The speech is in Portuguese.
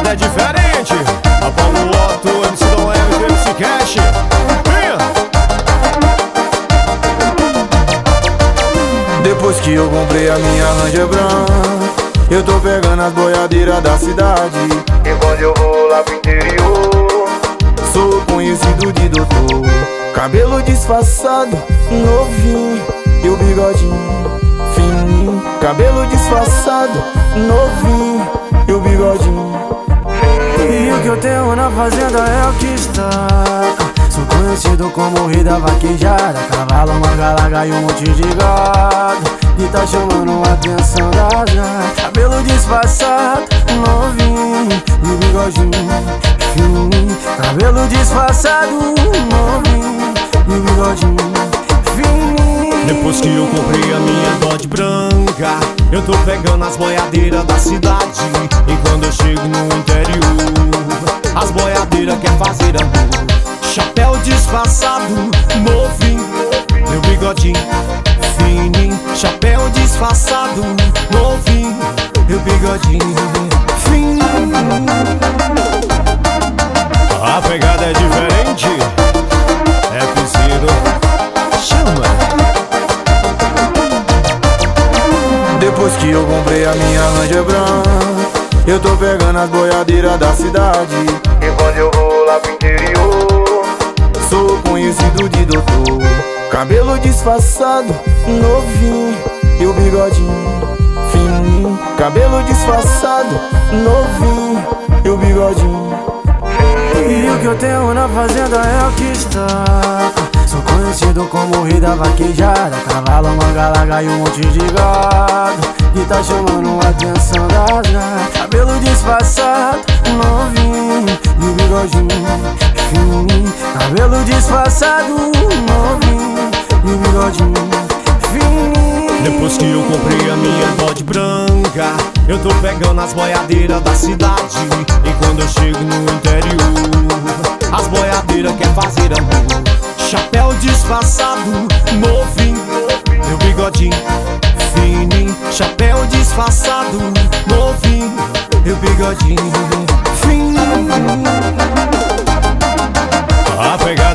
pegada é diferente. A Paulo Otto, MC Dom Hermes, MC Cash. Venha! Depois que eu comprei a minha Ranger branca, eu tô pegando as boiadeiras da cidade. E quando eu vou lá pro interior, sou conhecido de doutor. Cabelo disfarçado, novinho, e o bigodinho fininho. Cabelo disfarçado, novinho, e o bigodinho. E o que eu tenho na fazenda é o que destaca. Sou conhecido como o rei da vaquejada. Cavalo, manga larga e um monte de gado. E tá chamando a atenção das gatas. Cabelo disfarçado, novinho, e o bigodinho fininho. Cabelo disfarçado, novinho, e o bigodinho fininho. Depois que eu comprei a minha Dodge branca, eu tô pegando as boiadeiras da cidade. E quando eu chego no interior, as boiadeiras quer fazer amor. Chapéu disfarçado, novinho, meu bigodinho fininho. Chapéu disfarçado, novinho, meu bigodinho fininho. A pegada é diferente. É preciso chama. Depois que eu comprei a minha Ranger branca, eu tô pegando as boiadeiras da cidade. e quando eu vou lá pro interior, sou conhecido de doutor. Cabelo disfarçado, novinho, e o bigodinho fininho. Cabelo disfarçado, novinho, e o bigodinho. E o que eu tenho na fazenda é o que destaca. Sou conhecido como o rei da vaquejada. Cavalo, manga larga e um monte de gado. E tá chamando a atenção das gatas. Cabelo disfarçado, novinho, e o bigodinho fininho. Cabelo disfarçado, novinho, e o bigodinho fininho. Depois que eu comprei a minha Dodge branca, eu tô pegando as boiadeiras da cidade. E quando eu chego no interior, as boiadeiras quer fazer amor. Chapéu disfarçado, novinho, meu bigodinho fininho. Chapéu disfarçado, novinho, meu bigodinho fininho. A pegada